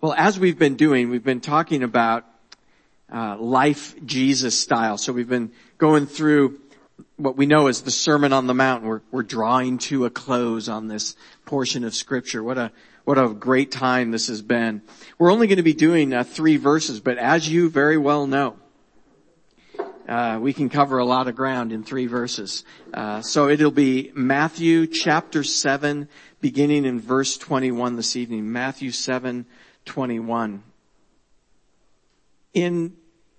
Well, as we've been doing, we've been talking about life Jesus style. So we've been going through what we know as the Sermon on the Mount. We're drawing to a close on this portion of Scripture. What a great time this has been. We're only going to be doing 3 verses, but as you very well know, we can cover a lot of ground in 3 verses. So it'll be Matthew chapter 7, beginning in verse 21 this evening. Matthew 7:21. In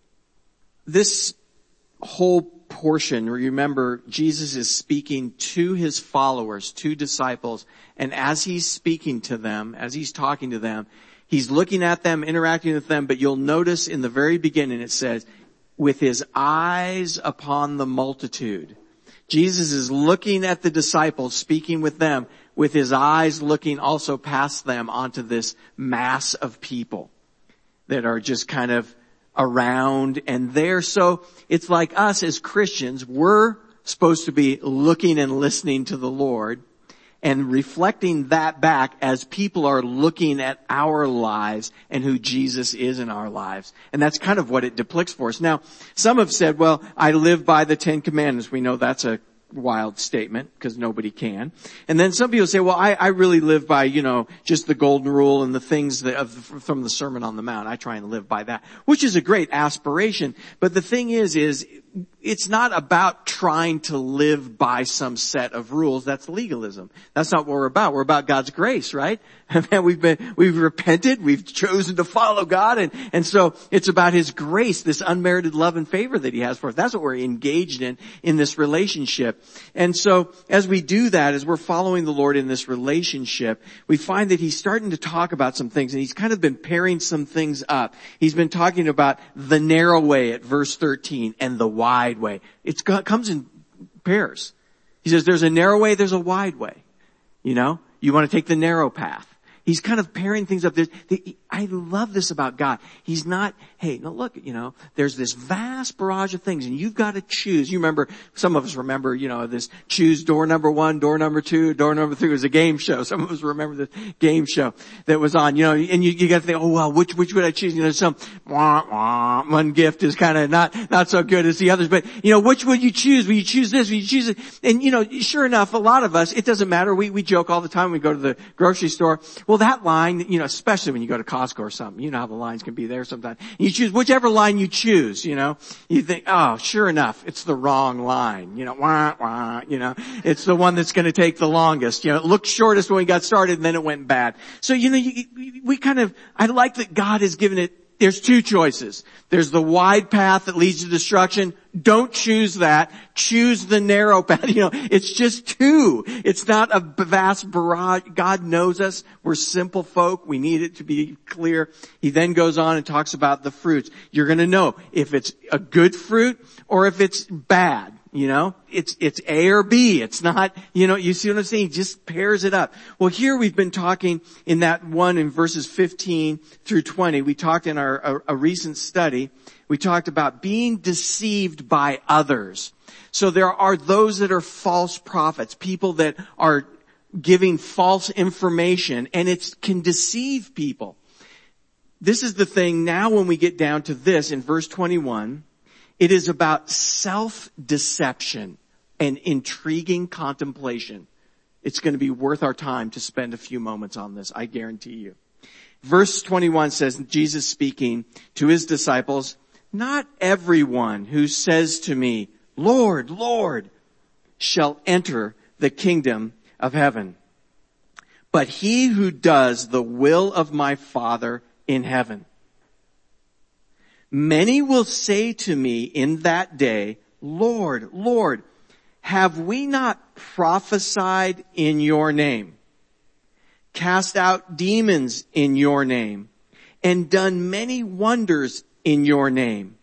this whole portion, remember, Jesus is speaking to his followers, to disciples, and as he's speaking to them, as he's talking to them, he's looking at them, interacting with them, but you'll notice in the very beginning it says, with his eyes upon the multitude. Jesus is looking at the disciples, speaking with them, with his eyes looking also past them onto this mass of people that are just kind of around and there. So it's like us as Christians, we're supposed to be looking and listening to the Lord and reflecting that back as people are looking at our lives and who Jesus is in our lives. And that's kind of what it depicts for us. Now, some have said, well, I live by the 10 Commandments. We know that's a wild statement because nobody can. And then some people say, well, I really live by, just the golden rule and the things from the Sermon on the Mount. I try and live by that, which is a great aspiration. But the thing is it's not about trying to live by some set of rules. That's legalism. That's not what we're about. We're about God's grace, right? We've repented. We've chosen to follow God. And so it's about his grace, this unmerited love and favor that he has for us. That's what we're engaged in this relationship. And so as we do that, as we're following the Lord in this relationship, we find that he's starting to talk about some things, and he's kind of been pairing some things up. He's been talking about the narrow way at verse 13 and the wide way. It comes in pairs. He says there's a narrow way, there's a wide way. You want to take the narrow path. He's kind of pairing things up. I love this about God. He's not, hey, no, look, there's this vast barrage of things and you've got to choose. You remember, some of us remember, this choose door number 1, door number 2, door number 3. It was a game show. Some of us remember the game show that was on, and you got to think, oh, well, which would I choose? Some, one gift is kind of not so good as the others, but, which would you choose? Will you choose this? Will you choose it? And, sure enough, a lot of us, it doesn't matter. We joke all the time when we go to the grocery store. Well, that line, especially when you go to Costco or something, how the lines can be there sometimes. You choose whichever line you choose, you think, oh, sure enough, it's the wrong line, it's the one that's going to take the longest, it looked shortest when we got started and then it went bad. So, I like that God has given it. There's 2 choices. There's the wide path that leads to destruction. Don't choose that. Choose the narrow path. It's just 2. It's not a vast barrage. God knows us. We're simple folk. We need it to be clear. He then goes on and talks about the fruits. You're going to know if it's a good fruit or if it's bad. It's A or B. It's not, you see what I'm saying? He just pairs it up. Well, here we've been talking in that one in verses 15 through 20. We talked in a recent study. We talked about being deceived by others. So there are those that are false prophets, people that are giving false information, and it can deceive people. This is the thing now when we get down to this in verse 21. It is about self-deception and intriguing contemplation. It's going to be worth our time to spend a few moments on this, I guarantee you. Verse 21 says, Jesus speaking to his disciples, not everyone who says to me, Lord, Lord, shall enter the kingdom of heaven, but he who does the will of my Father in heaven. Many will say to me in that day, Lord, Lord, have we not prophesied in your name, cast out demons in your name, and done many wonders in your name?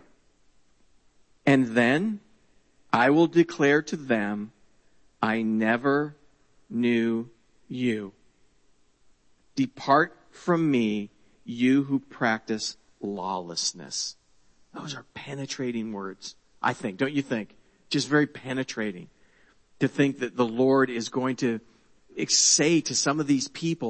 And then I will declare to them, I never knew you. Depart from me, you who practice lawlessness. Those are penetrating words, I think. Don't you think? Just very penetrating. To think that the Lord is going to say to some of these people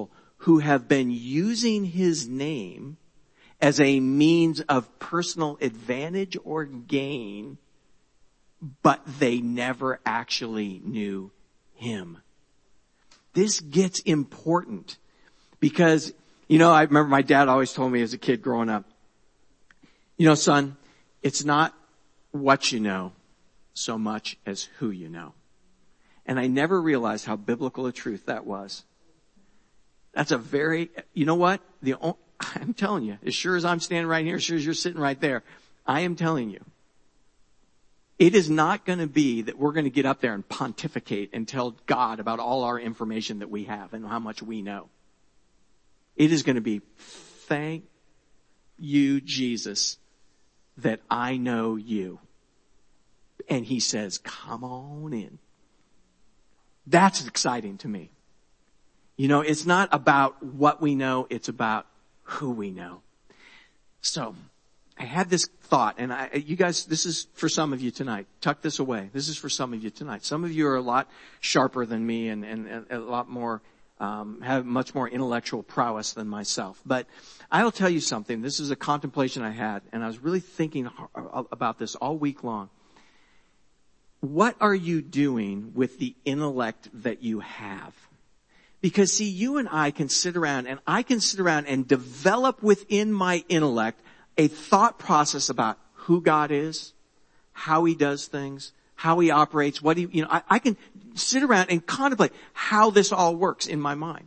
who have been using his name as a means of personal advantage or gain, but they never actually knew him. This gets important because, I remember my dad always told me as a kid growing up, son, it's not what you know so much as who you know. And I never realized how biblical a truth that was. That's a very, what? I'm telling you, as sure as I'm standing right here, as sure as you're sitting right there, I am telling you, it is not going to be that we're going to get up there and pontificate and tell God about all our information that we have and how much we know. It is going to be, thank you, Jesus, that I know you. And he says, come on in. That's exciting to me. It's not about what we know, it's about who we know. So, I had this thought, and you guys, this is for some of you tonight. Tuck this away. This is for some of you tonight. Some of you are a lot sharper than me and a lot more, have much more intellectual prowess than myself. But I'll tell you something. This is a contemplation I had, and I was really thinking about this all week long. What are you doing with the intellect that you have? Because see, you and I can sit around and develop within my intellect a thought process about who God is, how he does things, how he operates, I can sit around and contemplate how this all works in my mind.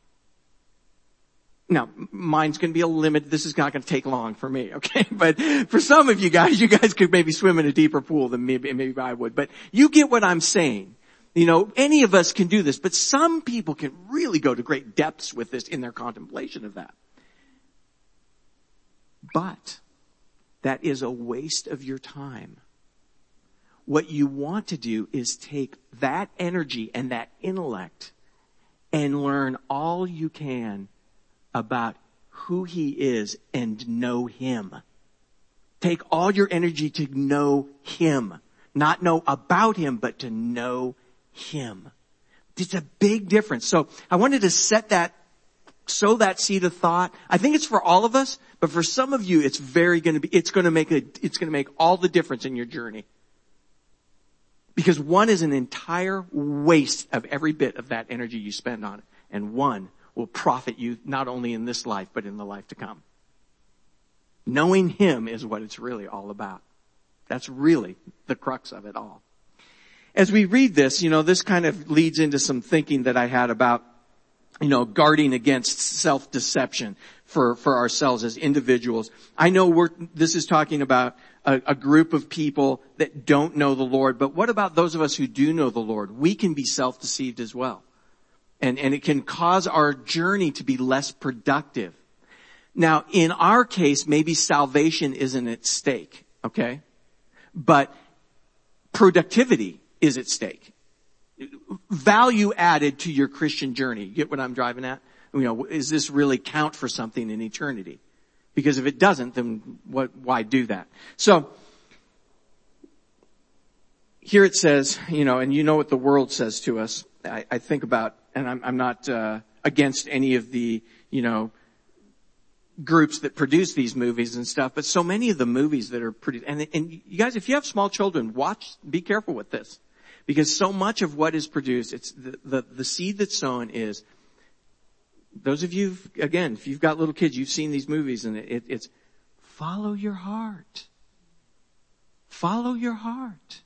Now, mine's going to be a limit. This is not going to take long for me, okay? But for some of you guys could maybe swim in a deeper pool than maybe I would. But you get what I'm saying. Any of us can do this, but some people can really go to great depths with this in their contemplation of that. But that is a waste of your time. What you want to do is take that energy and that intellect and learn all you can about who he is and know him. Take all your energy to know him. Not know about him, but to know him. It's a big difference. So I wanted to sow that seed of thought. I think it's for all of us, but for some of you, it's going to make all the difference in your journey. Because one is an entire waste of every bit of that energy you spend on it. And one will profit you not only in this life, but in the life to come. Knowing him is what it's really all about. That's really the crux of it all. As we read this, this kind of leads into some thinking that I had about, guarding against self-deception for ourselves as individuals. I know this is talking about a group of people that don't know the Lord, but what about those of us who do know the Lord? We can be self-deceived as well. And it can cause our journey to be less productive. Now, in our case, maybe salvation isn't at stake, okay? But productivity is at stake. Value added to your Christian journey. You get what I'm driving at? Is this really count for something in eternity? Because if it doesn't, then why do that? So, here it says, and what the world says to us. I think about, and I'm not against any of the, groups that produce these movies and stuff, but so many of the movies that are produced, and you guys, if you have small children, be careful with this. Because so much of what is produced, it's the seed that's sown is, those of you, again, if you've got little kids, you've seen these movies, and it's follow your heart. Follow your heart.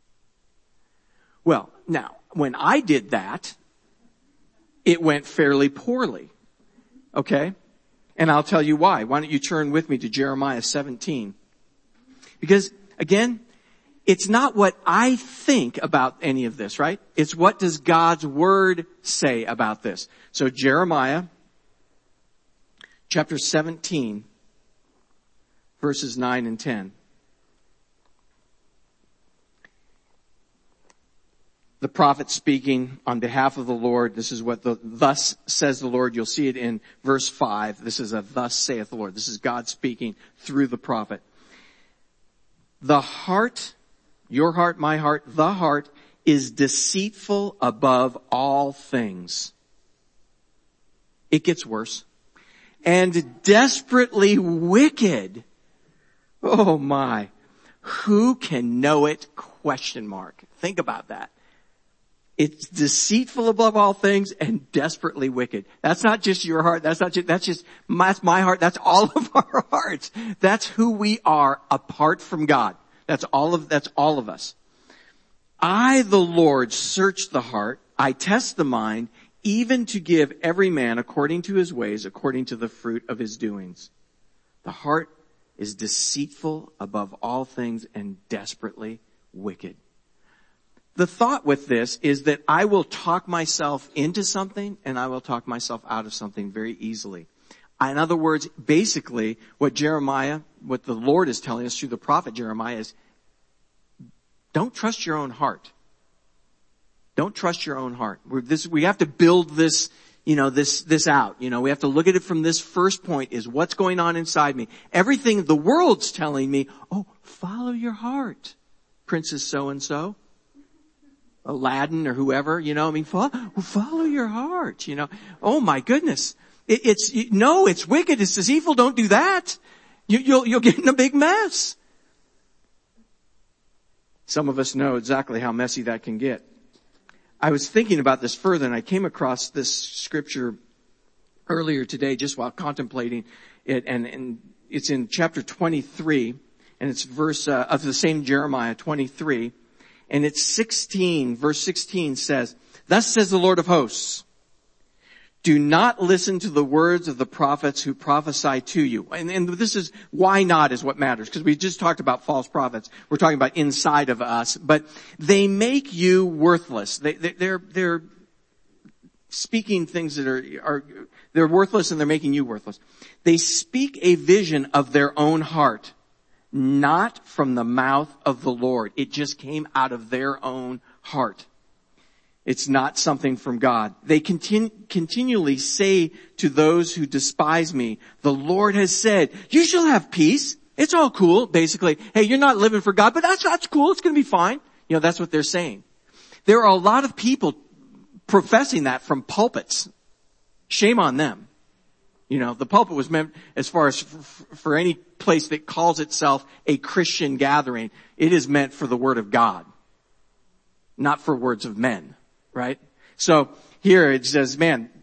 Well, now, when I did that, it went fairly poorly. Okay? And I'll tell you why. Why don't you turn with me to Jeremiah 17? Because, again, it's not what I think about any of this, right? It's what does God's word say about this. So Jeremiah chapter 17, verses 9 and 10. The prophet speaking on behalf of the Lord. This is what thus says the Lord. You'll see it in verse 5. This is a thus saith the Lord. This is God speaking through the prophet. The heart, your heart, my heart, the heart is deceitful above all things It gets worse. And desperately wicked. Oh my. Who can know it? ? Think about that. It's deceitful above all things and desperately wicked. That's not just your heart. That's my heart. That's all of our hearts. That's who we are apart from God. That's all of us. I, the Lord, search the heart. I test the mind, even to give every man according to his ways, according to the fruit of his doings. The heart is deceitful above all things and desperately wicked. The thought with this is that I will talk myself into something and I will talk myself out of something very easily. In other words, basically what the Lord is telling us through the prophet Jeremiah is, don't trust your own heart. Don't trust your own heart. We have to build this, this out. We have to look at it from this first point is what's going on inside me. Everything the world's telling me, follow your heart, Princess so-and-so. Aladdin or whoever, follow your heart, Oh my goodness. It's wicked. It's deceitful. Don't do that. You'll get in a big mess. Some of us know exactly how messy that can get. I was thinking about this further and I came across this scripture earlier today just while contemplating it, and it's in chapter 23 and it's verse of the same Jeremiah 23. And it's 16, verse 16 says, thus says the Lord of hosts, do not listen to the words of the prophets who prophesy to you. And this is, why not is what matters, because we just talked about false prophets. We're talking about inside of us, but they make you worthless. They're speaking things that they're worthless and they're making you worthless. They speak a vision of their own heart. Not from the mouth of the Lord. It just came out of their own heart. It's not something from God. They continually say to those who despise me, the Lord has said, you shall have peace. It's all cool. Basically, hey, you're not living for God, but that's cool. It's going to be fine. That's what they're saying. There are a lot of people professing that from pulpits. Shame on them. The pulpit was meant as far as for any place that calls itself a Christian gathering. It is meant for the word of God, not for words of men, right? So here it says,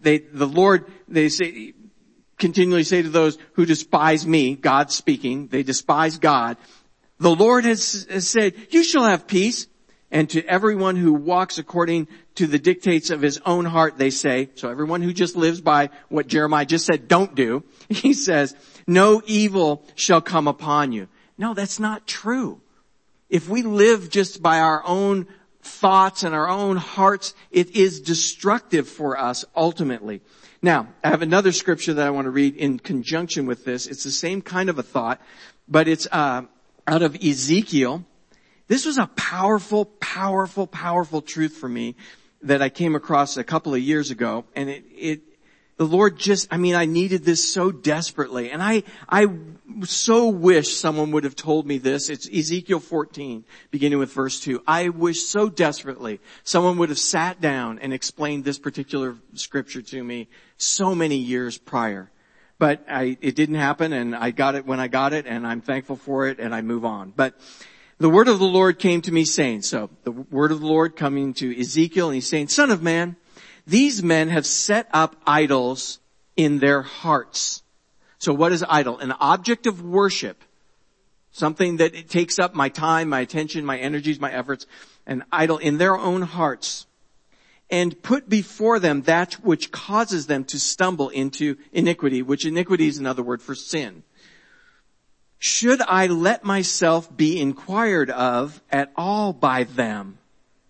they continually say to those who despise me, God speaking, they despise God. The Lord has said, you shall have peace. And to everyone who walks according to the dictates of his own heart, they say, so everyone who just lives by what Jeremiah just said don't do, he says, no evil shall come upon you. No, that's not true. If we live just by our own thoughts and our own hearts, it is destructive for us ultimately. Now, I have another scripture that I want to read in conjunction with this. It's the same kind of a thought, but it's out of Ezekiel. This was a powerful, powerful, powerful truth for me that I came across a couple of years ago. And the Lord I needed this so desperately. And I so wish someone would have told me this. It's Ezekiel 14, beginning with verse 2. I wish so desperately someone would have sat down and explained this particular scripture to me so many years prior. But it didn't happen, and I got it when I got it, and I'm thankful for it, and I move on. But the word of the Lord came to me saying, so the word of the Lord coming to Ezekiel, and he's saying, son of man, these men have set up idols in their hearts. So what is idol? An object of worship. Something that it takes up my time, my attention, my energies, my efforts. An idol in their own hearts. And put before them that which causes them to stumble into iniquity, which iniquity is another word for sin. Should I let myself be inquired of at all by them?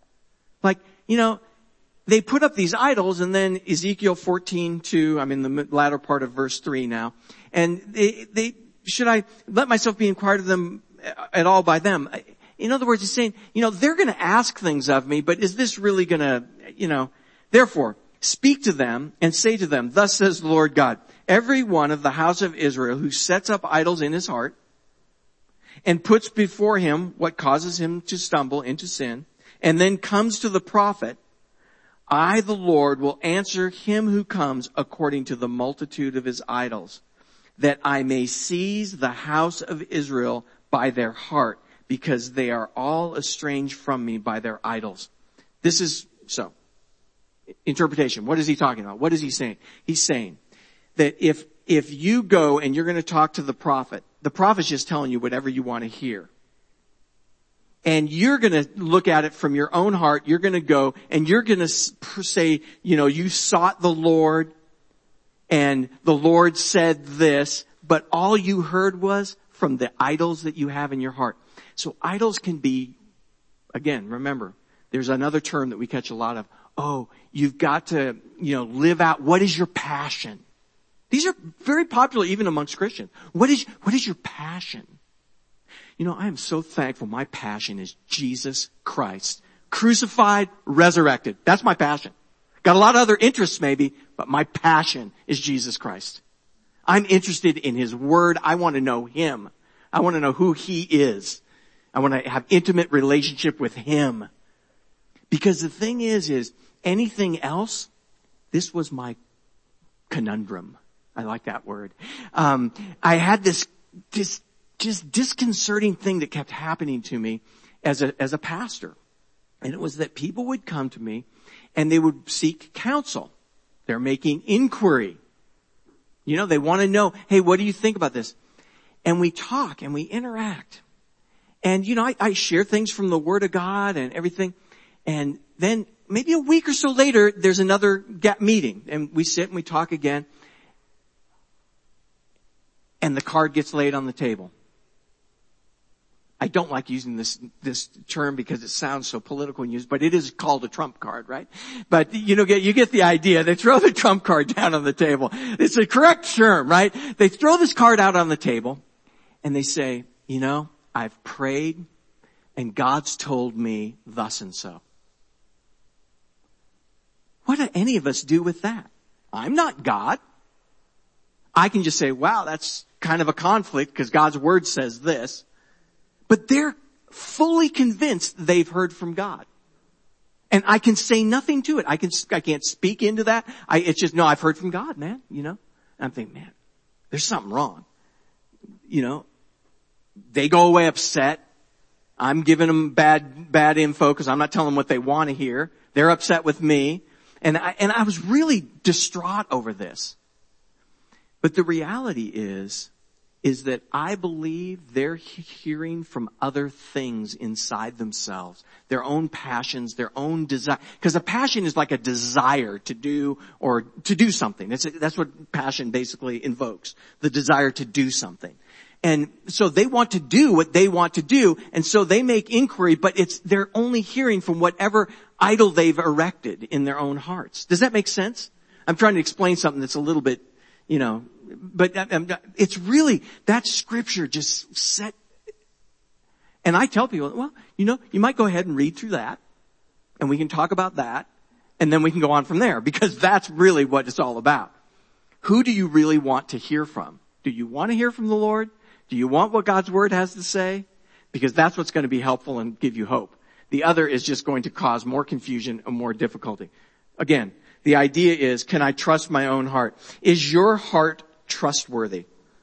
They put up these idols, and then Ezekiel 14:2, I'm in the latter part of verse 3 now. And should I let myself be inquired of them at all by them? In other words, he's saying, they're going to ask things of me, but is this really going to, therefore, speak to them and say to them, thus says the Lord God, every one of the house of Israel who sets up idols in his heart and puts before him what causes him to stumble into sin, and then comes to the prophet, I, the Lord, will answer him who comes according to the multitude of his idols, that I may seize the house of Israel by their heart, because they are all estranged from me by their idols. This is, so, interpretation. What is he talking about? What is he saying? He's saying that if you go and you're going to talk to the prophet's just telling you whatever you want to hear. And you're going to look at it from your own heart. You're going to go and you're going to say, you sought the Lord and the Lord said this, but all you heard was from the idols that you have in your heart. So idols can be, again, remember, there's another term that we catch a lot of. Oh, you've got to, live out. What is your passion? These are very popular even amongst Christians. What is your passion? I am so thankful. My passion is Jesus Christ. Crucified, resurrected. That's my passion. Got a lot of other interests maybe, but my passion is Jesus Christ. I'm interested in his word. I want to know him. I want to know who he is. I want to have intimate relationship with him. Because the thing is anything else, this was my conundrum. I like that word. I had this just disconcerting thing that kept happening to me as a pastor. And it was that people would come to me and they would seek counsel. They're making inquiry. They want to know, hey, what do you think about this? And we talk and we interact. And, I share things from the Word of God and everything. And then maybe a week or so later, there's another meeting. And we sit and we talk again. And the card gets laid on the table. I don't like using this term because it sounds so political and used, but it is called a trump card, right? But you get the idea. They throw the trump card down on the table. It's a correct term, right? They throw this card out on the table and they say, I've prayed and God's told me thus and so. What do any of us do with that? I'm not God. I can just say, wow, that's kind of a conflict because God's word says this. But they're fully convinced they've heard from God. And I can say nothing to it. I can't speak into that. It's just, no, I've heard from God, man, And I'm thinking, man, there's something wrong. They go away upset. I'm giving them bad info because I'm not telling them what they want to hear. They're upset with me. And I was really distraught over this. But the reality is that I believe they're hearing from other things inside themselves, their own passions, their own desire. Because a passion is like a desire to do something. That's what passion basically invokes, the desire to do something. And so they want to do what they want to do, and so they make inquiry, but they're only hearing from whatever idol they've erected in their own hearts. Does that make sense? I'm trying to explain something that's a little bit, but it's really, that scripture just set. And I tell people, well, you might go ahead and read through that, and we can talk about that, and then we can go on from there, because that's really what it's all about. Who do you really want to hear from? Do you want to hear from the Lord? Do you want what God's word has to say? Because that's what's going to be helpful and give you hope. The other is just going to cause more confusion and more difficulty. Again, the idea is, can I trust my own heart? Is your heart trustworthy?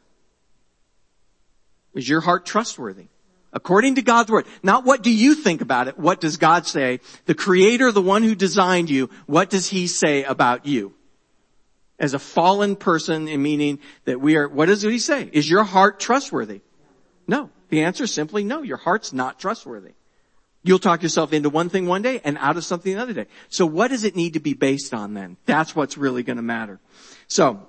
Is your heart trustworthy? According to God's word. Not what do you think about it? What does God say? The Creator, the one who designed you, what does he say about you? As a fallen person, meaning that what does he say? Is your heart trustworthy? No. The answer is simply no. Your heart's not trustworthy. You'll talk yourself into one thing one day and out of something another day. So what does it need to be based on then? That's what's really going to matter. So,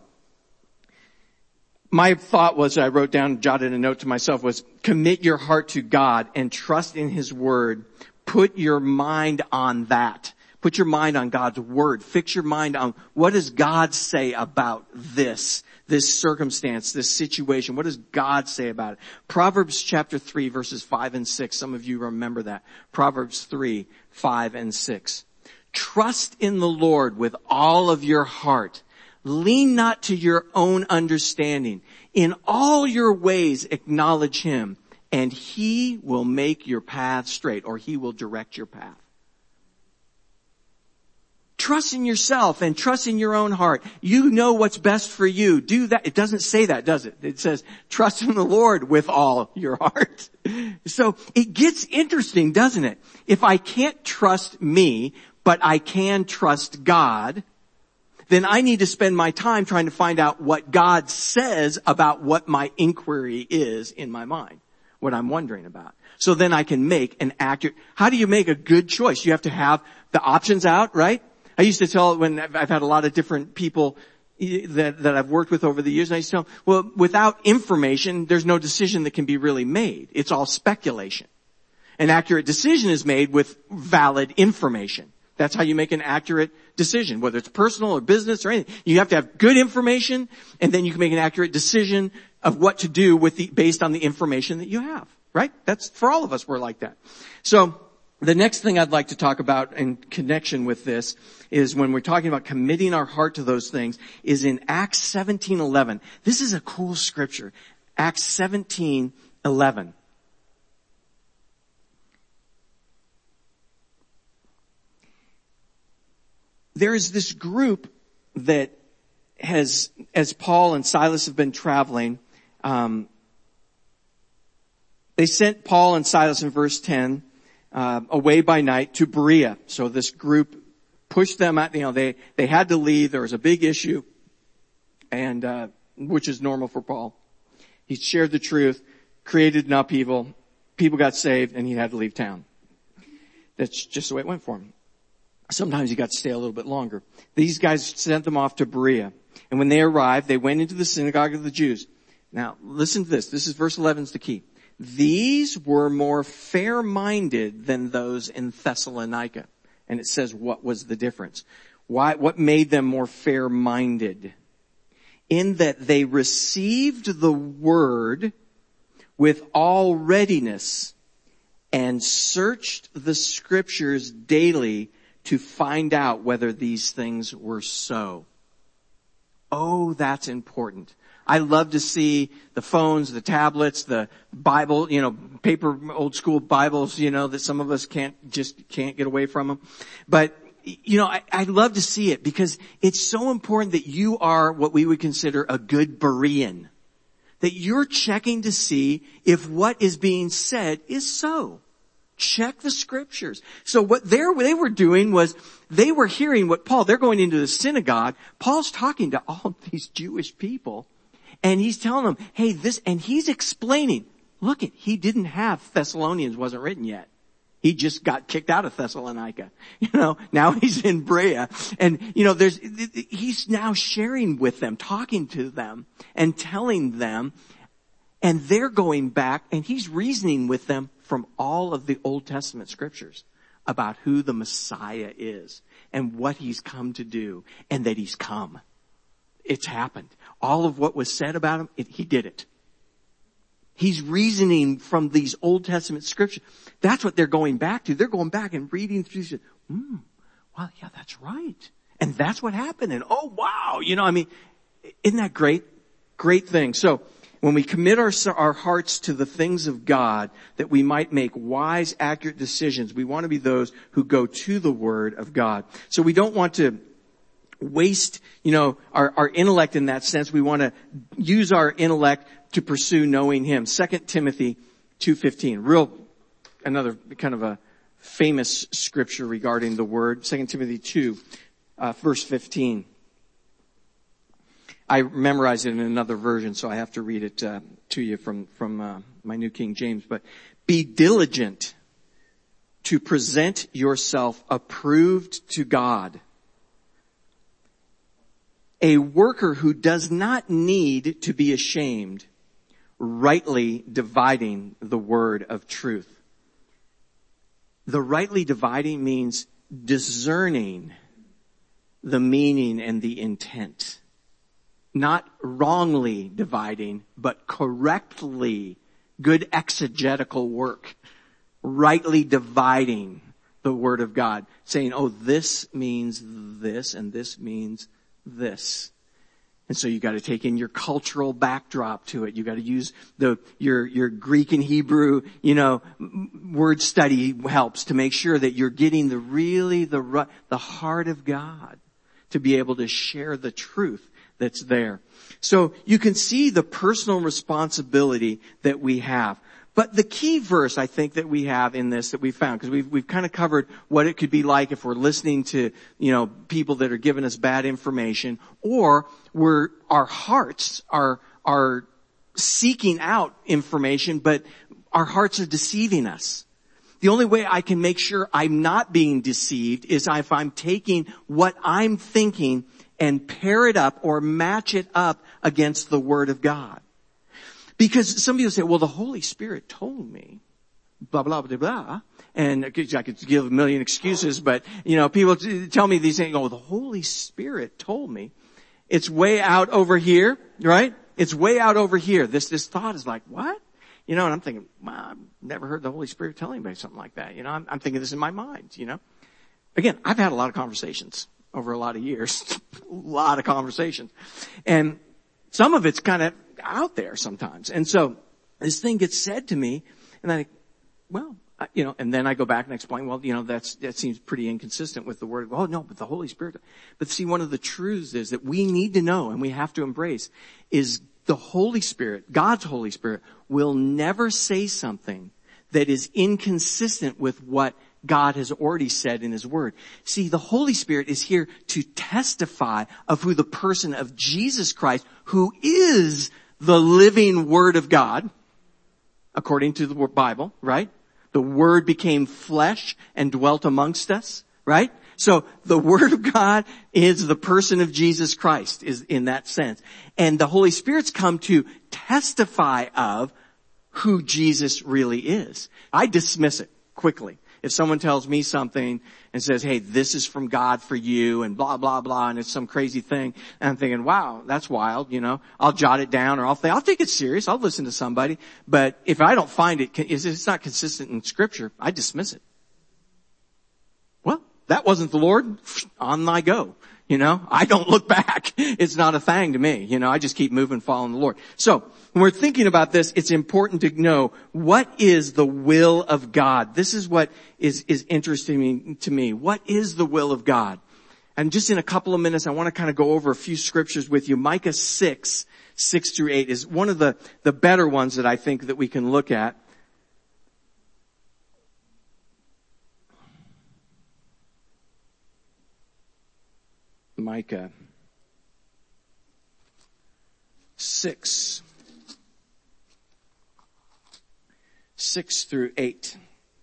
my thought was, I wrote down, jotted a note to myself, was commit your heart to God and trust in his word. Put your mind on that. Put your mind on God's word. Fix your mind on what does God say about this circumstance, this situation. What does God say about it? Proverbs chapter 3 verses 5 and 6. Some of you remember that. Proverbs 3, 5 and 6. Trust in the Lord with all of your heart. Lean not to your own understanding. In all your ways acknowledge him, and he will make your path straight, or he will direct your path. Trust in yourself and trust in your own heart. You know what's best for you. Do that. It doesn't say that, does it? It says, trust in the Lord with all your heart. So it gets interesting, doesn't it? If I can't trust me, but I can trust God, then I need to spend my time trying to find out what God says about what my inquiry is in my mind, what I'm wondering about. So then I can make an accurate, how do you make a good choice? You have to have the options out, right? I used to tell when I've had a lot of different people that I've worked with over the years, and I used to tell them, well, without information, there's no decision that can be really made. It's all speculation. An accurate decision is made with valid information. That's how you make an accurate decision, whether it's personal or business or anything. You have to have good information, and then you can make an accurate decision of what to do based on the information that you have, right? That's, for all of us, we're like that. So, the next thing I'd like to talk about in connection with this is when we're talking about committing our heart to those things is in Acts 17:11. This is a cool scripture. Acts 17:11. There is this group that has, as Paul and Silas have been traveling, they sent Paul and Silas in verse 10, away by night to Berea. So this group pushed them out, they had to leave. There was a big issue, and, which is normal for Paul. He shared the truth, created an upheaval, people got saved, and he had to leave town. That's just the way it went for him. Sometimes he got to stay a little bit longer. These guys sent them off to Berea. And when they arrived, they went into the synagogue of the Jews. Now, listen to this. This is verse 11 is the key. These were more fair-minded than those in Thessalonica. And it says, what was the difference? What made them more fair-minded? In that they received the word with all readiness and searched the scriptures daily to find out whether these things were so. Oh, that's important. I love to see the phones, the tablets, the Bible, paper, old school Bibles, that some of us can't get away from them. But, I love to see it because it's so important that you are what we would consider a good Berean. That you're checking to see if what is being said is so. Check the scriptures. So what they were doing was they were hearing what they're going into the synagogue. Paul's talking to all these Jewish people. And he's telling them, hey, this, and he's explaining, look, he didn't have Thessalonians wasn't written yet. He just got kicked out of Thessalonica. Now he's in Berea. And, he's now sharing with them, talking to them and telling them, and they're going back and he's reasoning with them from all of the Old Testament scriptures about who the Messiah is and what he's come to do and that he's come. It's happened. All of what was said about him, he did it. He's reasoning from these Old Testament scriptures. That's what they're going back to. They're going back and reading through. Well, yeah, that's right. And that's what happened. And oh, wow. Isn't that great? Great thing. So when we commit our hearts to the things of God, that we might make wise, accurate decisions, we want to be those who go to the Word of God. So we don't want to waste, our intellect in that sense. We want to use our intellect to pursue knowing Him. 2 Timothy 2:15. Another kind of a famous scripture regarding the Word. 2 Timothy 2, verse 15. I memorized it in another version, so I have to read it to you from my New King James. But be diligent to present yourself approved to God, a worker who does not need to be ashamed, rightly dividing the word of truth. The rightly dividing means discerning the meaning and the intent. Not wrongly dividing, but correctly, good exegetical work. Rightly dividing the Word of God. Saying, oh, this means this and this means this. And so you got to take in your cultural backdrop to it. You got to use your Greek and Hebrew, word study helps to make sure that you're getting the heart of God to be able to share the truth that's there. So you can see the personal responsibility that we have. But the key verse I think that we have in this that we found, because we've kind of covered what it could be like if we're listening to, people that are giving us bad information, or our hearts are seeking out information, but our hearts are deceiving us. The only way I can make sure I'm not being deceived is if I'm taking what I'm thinking and pair it up or match it up against the Word of God. Because some people say, well, the Holy Spirit told me, blah, blah, blah, blah. And I could give a million excuses, but, people tell me these things, the Holy Spirit told me. It's way out over here, right? It's way out over here. This thought is like, what? And I'm thinking, well, I've never heard the Holy Spirit tell anybody something like that. I'm thinking this in my mind, Again, I've had a lot of conversations over a lot of years. A lot of conversations. And some of it's kind of out there sometimes. And so this thing gets said to me, and I think, well, and then I go back and explain, well, that seems pretty inconsistent with the Word. Oh, no, but the Holy Spirit. But see, one of the truths is that we need to know and we have to embrace is the Holy Spirit, God's Holy Spirit, will never say something that is inconsistent with what God has already said in His Word. See, the Holy Spirit is here to testify of who the person of Jesus Christ, who is the living Word of God, according to the Bible, right? The Word became flesh and dwelt amongst us, right? So the Word of God is the person of Jesus Christ, is in that sense. And the Holy Spirit's come to testify of who Jesus really is. I dismiss it quickly. If someone tells me something and says, hey, this is from God for you and blah, blah, blah, and it's some crazy thing, and I'm thinking, wow, that's wild, I'll jot it down or I'll take it serious. I'll listen to somebody. But if I don't find it's not consistent in Scripture, I dismiss it. Well, that wasn't the Lord. On I go. I don't look back. It's not a thing to me. I just keep moving, following the Lord. So when we're thinking about this, it's important to know what is the will of God. This is what is interesting to me. What is the will of God? And just in a couple of minutes, I want to kind of go over a few scriptures with you. Micah 6:6-8 is one of the better ones that I think that we can look at. Micah 6:6-8.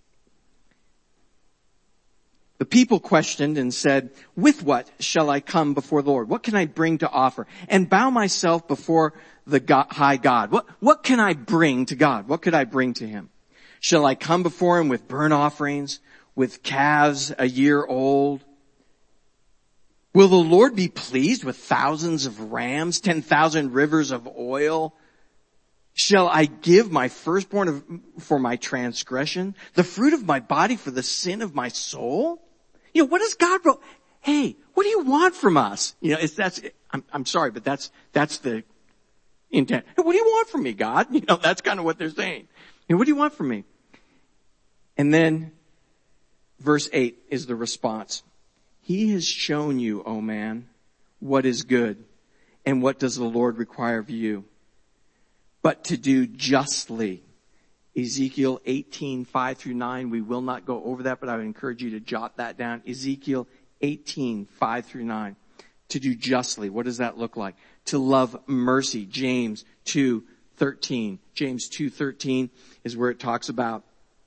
The people questioned and said, with what shall I come before the Lord? What can I bring to offer? And bow myself before the high God. What can I bring to God? What could I bring to Him? Shall I come before Him with burnt offerings, with calves a year old? Will the Lord be pleased with thousands of rams, 10,000 rivers of oil? Shall I give my firstborn for my transgression, the fruit of my body for the sin of my soul? What does God wrote? Hey, what do you want from us? I'm sorry, but that's the intent. Hey, what do you want from me, God? That's kind of what they're saying. What do you want from me? And then verse 8 is the response. He has shown you, O man, what is good, and what does the Lord require of you? But to do justly. Ezekiel 18:5-9. We will not go over that, but I would encourage you to jot that down. Ezekiel 18:5-9. To do justly. What does that look like? To love mercy. James 2:13. James 2:13 is where it talks about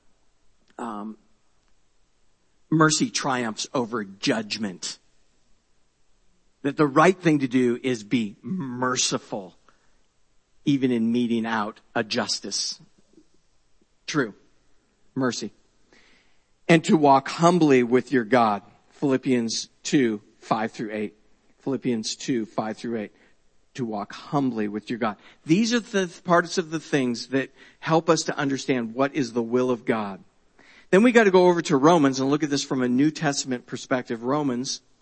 mercy triumphs over judgment. That the right thing to do is be merciful, even in meting out a justice. True. Mercy. And to walk humbly with your God. Philippians 2:5-8. Philippians 2:5-8. To walk humbly with your God. These are the parts of the things that help us to understand what is the will of God. Then we got to go over to Romans and look at this from a New Testament perspective. Romans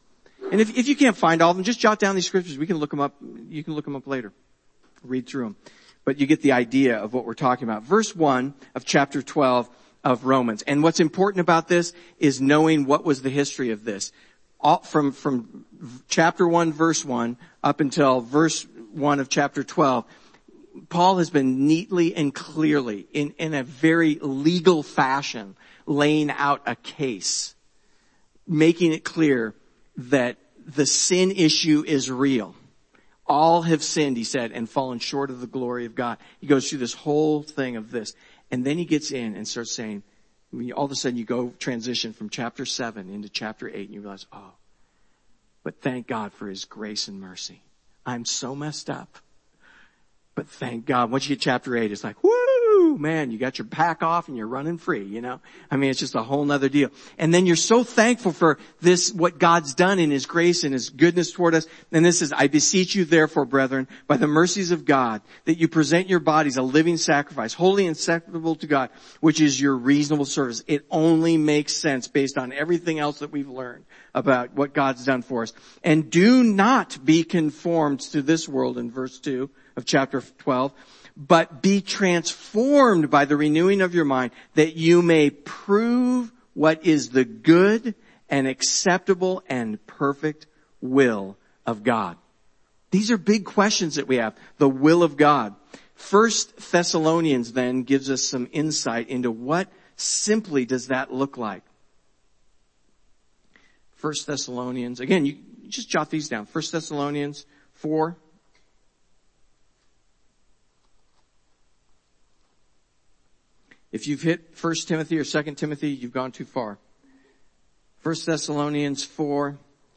And if you can't find all of them, just jot down these scriptures. We can look them up. You can look them up later. Read through them. But you get the idea of what we're talking about. Verse 1 of chapter 12 of Romans. And what's important about this is knowing what was the history of this. From chapter 1, verse 1, up until verse 1 of chapter 12, Paul has been neatly and clearly, in a very legal fashion, laying out a case, making it clear that the sin issue is real. All have sinned, he said, and fallen short of the glory of God. He goes through this whole thing of this. And then he gets in and starts saying, all of a sudden you go transition from chapter 7 into chapter 8 and you realize, oh, but thank God for his grace and mercy. I'm so messed up. But thank God, once you get chapter 8, it's like, woo, man, you got your pack off and you're running free, you know? I mean, it's just a whole nother deal. And then you're so thankful for this, what God's done in his grace and his goodness toward us. And this is, I beseech you therefore, brethren, by the mercies of God, that you present your bodies a living sacrifice, holy and acceptable to God, which is your reasonable service. It only makes sense based on everything else that we've learned about what God's done for us. And do not be conformed to this world in verse 2 of chapter 12, but be transformed by the renewing of your mind, that you may prove what is the good and acceptable and perfect will of God. These are big questions that we have. The will of God. 1 Thessalonians then gives us some insight into what simply does that look like. 1 Thessalonians, again, you just jot these down. 1 Thessalonians 4. If you've hit 1 Timothy or 2 Timothy, you've gone too far. 1 Thessalonians 4,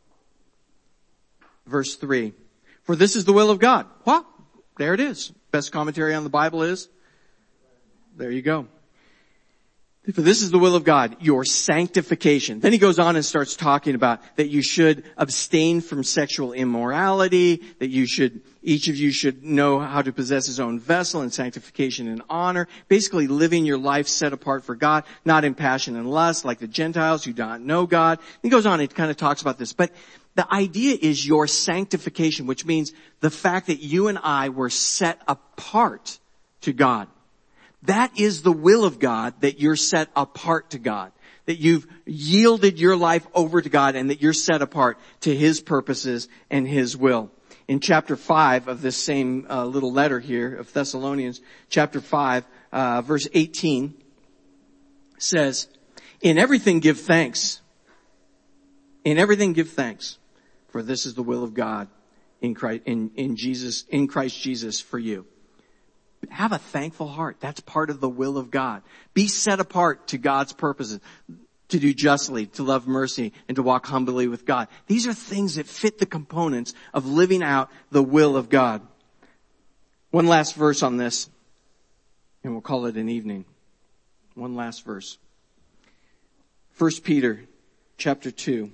verse 3. For this is the will of God. What? There it is. Best commentary on the Bible is. There you go. For this is the will of God, your sanctification. Then he goes on and starts talking about that you should abstain from sexual immorality, that each of you should know how to possess his own vessel in sanctification and honor. Basically living your life set apart for God, not in passion and lust like the Gentiles who do not know God. He goes on and kind of talks about this. But the idea is your sanctification, which means the fact that you and I were set apart to God. That is the will of God, that you're set apart to God, that you've yielded your life over to God and that you're set apart to his purposes and his will. In chapter 5 of this same little letter here of Thessalonians, chapter 5, verse 18 says, in everything give thanks. In everything give thanks, for this is the will of God in Christ Jesus for you. Have a thankful heart. That's part of the will of God. Be set apart to God's purposes, to do justly, to love mercy, and to walk humbly with God. These are things that fit the components of living out the will of God. One last verse on this, and we'll call it an evening. One last verse. 1 Peter chapter 2,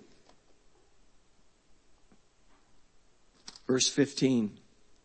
verse 15.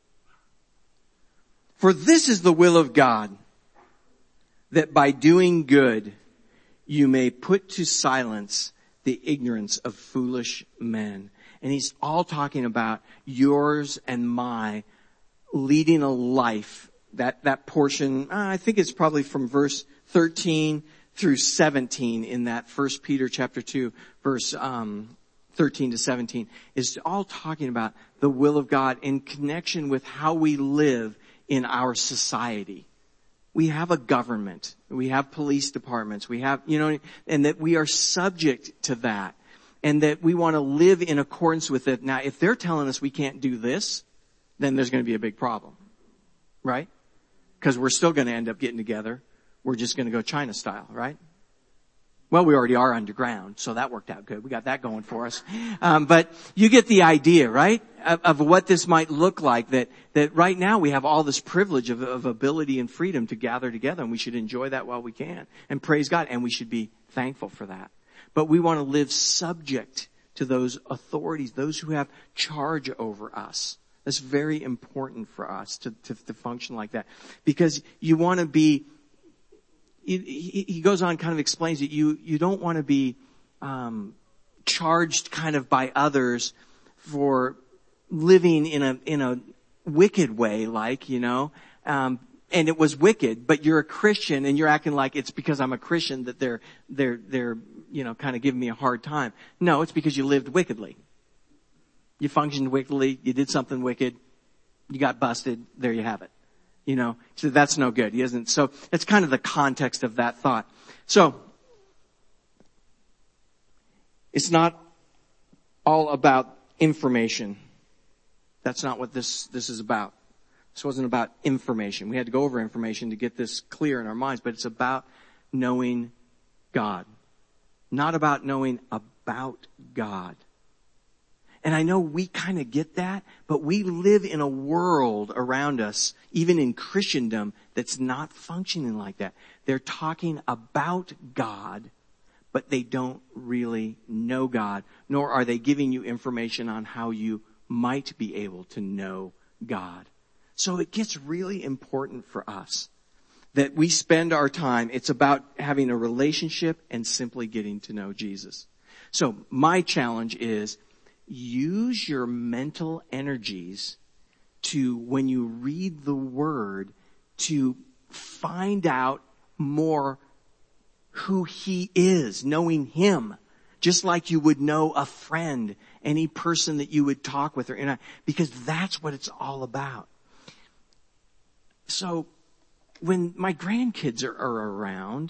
For this is the will of God, that by doing good you may put to silence the ignorance of foolish men. And he's all talking about yours and my leading a life. That portion, I think it's probably from verse 13 through 17 in that 1 Peter chapter 2, verse 13 to 17, is all talking about the will of God in connection with how we live in our society. We have a government. We have police departments. We have, and that we are subject to that. And that we want to live in accordance with it. Now, if they're telling us we can't do this, then there's going to be a big problem. Right? Because we're still going to end up getting together. We're just going to go China style, right? Well, we already are underground, so that worked out good. We got that going for us. But you get the idea, right? Of what this might look like, that right now we have all this privilege of ability and freedom to gather together, and we should enjoy that while we can. And praise God, and we should be thankful for that. But we want to live subject to those authorities, those who have charge over us. That's very important for us to function like that. Because you want to be, he goes on, kind of explains that you don't want to be charged kind of by others for living in a wicked way, and it was wicked, but you're a Christian and you're acting like it's because I'm a Christian that they're kind of giving me a hard time. No, it's because you lived wickedly. You functioned wickedly. You did something wicked. You got busted. There you have it. So that's no good. He isn't. So it's kind of the context of that thought. So it's not all about information. That's not what this is about. This wasn't about information. We had to go over information to get this clear in our minds, but it's about knowing God. Not about knowing about God. And I know we kind of get that, but we live in a world around us, even in Christendom, that's not functioning like that. They're talking about God, but they don't really know God, nor are they giving you information on how you might be able to know God. So it gets really important for us that we spend our time. It's about having a relationship and simply getting to know Jesus. So my challenge is use your mental energies to, when you read the Word, to find out more who He is, knowing Him, just like you would know a friend, any person that you would talk with, because that's what it's all about. So when my grandkids are around,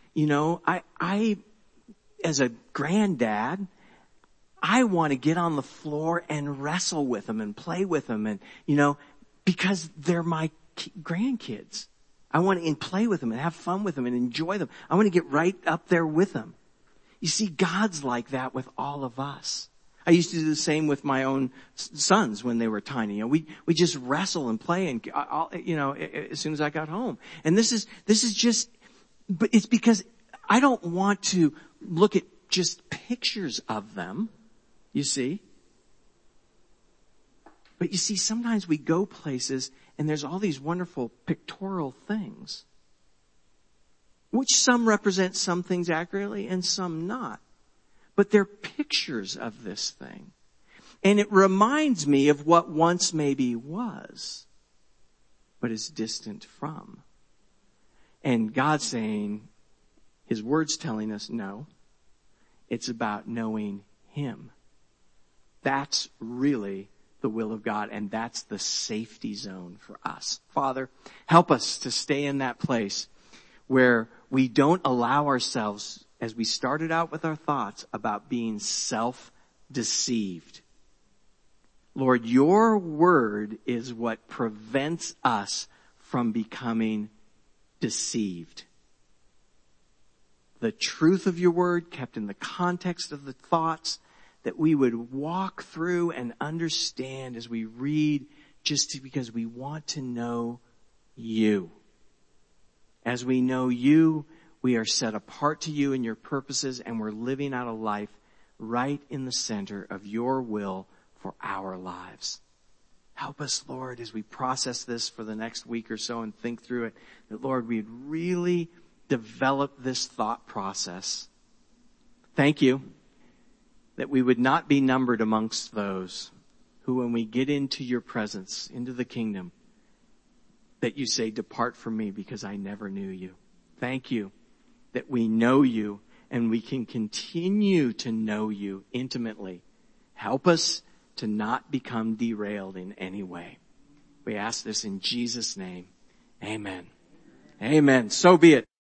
I as a granddad, I want to get on the floor and wrestle with them and play with them and, because they're my grandkids. I want to play with them and have fun with them and enjoy them. I want to get right up there with them. You see, God's like that with all of us. I used to do the same with my own sons when they were tiny. We just wrestle and play and, as soon as I got home. And this is just, but it's because I don't want to look at just pictures of them. You see? But you see, sometimes we go places and there's all these wonderful pictorial things, which some represent some things accurately and some not. But they're pictures of this thing. And it reminds me of what once maybe was, but is distant from. And God's saying, His Word's telling us, no, it's about knowing Him. That's really the will of God, and that's the safety zone for us. Father, help us to stay in that place where we don't allow ourselves, as we started out with our thoughts, about being self-deceived. Lord, your Word is what prevents us from becoming deceived. The truth of your Word, kept in the context of the thoughts, that we would walk through and understand as we read, just because we want to know you. As we know you, we are set apart to you and your purposes, and we're living out a life right in the center of your will for our lives. Help us, Lord, as we process this for the next week or so and think through it, that, Lord, we'd really develop this thought process. Thank you that we would not be numbered amongst those who, when we get into your presence, into the kingdom, that you say, depart from me because I never knew you. Thank you that we know you and we can continue to know you intimately. Help us to not become derailed in any way. We ask this in Jesus' name. Amen. Amen. So be it.